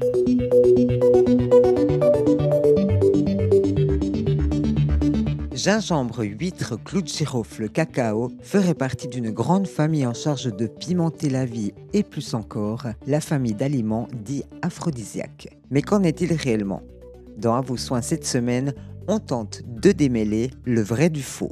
Gingembre, huître, clou de girofle, cacao feraient partie d'une grande famille en charge de pimenter la vie et plus encore, la famille d'aliments dits aphrodisiaques. Mais qu'en est-il réellement? Dans À vos soins cette semaine, on tente de démêler le vrai du faux.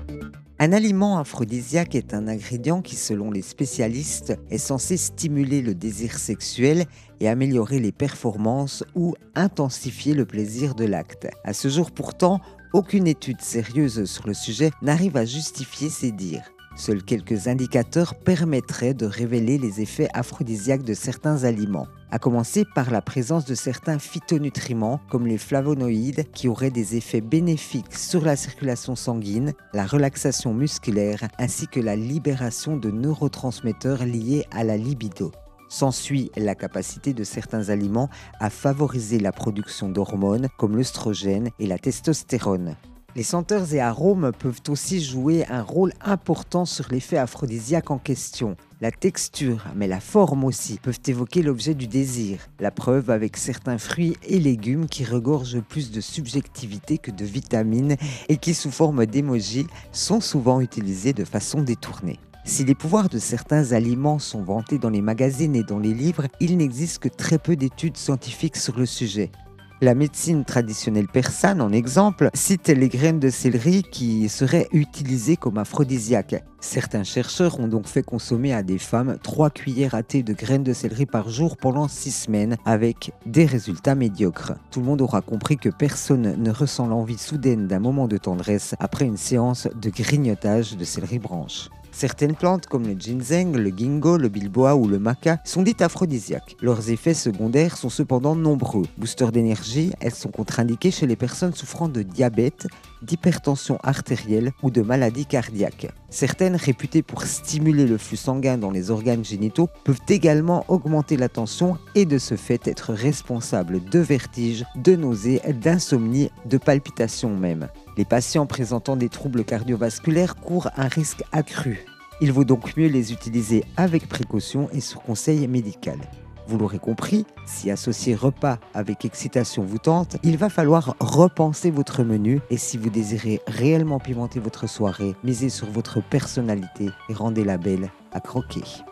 Un aliment aphrodisiaque est un ingrédient qui, selon les spécialistes, est censé stimuler le désir sexuel et améliorer les performances ou intensifier le plaisir de l'acte. À ce jour pourtant, aucune étude sérieuse sur le sujet n'arrive à justifier ces dires. Seuls quelques indicateurs permettraient de révéler les effets aphrodisiaques de certains aliments, à commencer par la présence de certains phytonutriments comme les flavonoïdes qui auraient des effets bénéfiques sur la circulation sanguine, la relaxation musculaire ainsi que la libération de neurotransmetteurs liés à la libido. S'ensuit la capacité de certains aliments à favoriser la production d'hormones comme l'œstrogène et la testostérone. Les senteurs et arômes peuvent aussi jouer un rôle important sur l'effet aphrodisiaque en question. La texture, mais la forme aussi, peuvent évoquer l'objet du désir. La preuve avec certains fruits et légumes qui regorgent plus de subjectivité que de vitamines et qui, sous forme d'émojis, sont souvent utilisés de façon détournée. Si les pouvoirs de certains aliments sont vantés dans les magazines et dans les livres, il n'existe que très peu d'études scientifiques sur le sujet. La médecine traditionnelle persane, en exemple, cite les graines de céleri qui seraient utilisées comme aphrodisiaques. Certains chercheurs ont donc fait consommer à des femmes 3 cuillères à thé de graines de céleri par jour pendant 6 semaines, avec des résultats médiocres. Tout le monde aura compris que personne ne ressent l'envie soudaine d'un moment de tendresse après une séance de grignotage de céleri branche. Certaines plantes comme le ginseng, le ginkgo, le bilboa ou le maca sont dites aphrodisiaques. Leurs effets secondaires sont cependant nombreux. Boosters d'énergie, elles sont contre-indiquées chez les personnes souffrant de diabète, d'hypertension artérielle ou de maladies cardiaques. Certaines, réputées pour stimuler le flux sanguin dans les organes génitaux, peuvent également augmenter la tension et de ce fait être responsables de vertiges, de nausées, d'insomnie, de palpitations même. Les patients présentant des troubles cardiovasculaires courent un risque accru. Il vaut donc mieux les utiliser avec précaution et sur conseil médical. Vous l'aurez compris, si associer repas avec excitation vous tente, il va falloir repenser votre menu et si vous désirez réellement pimenter votre soirée, misez sur votre personnalité et rendez-la belle à croquer.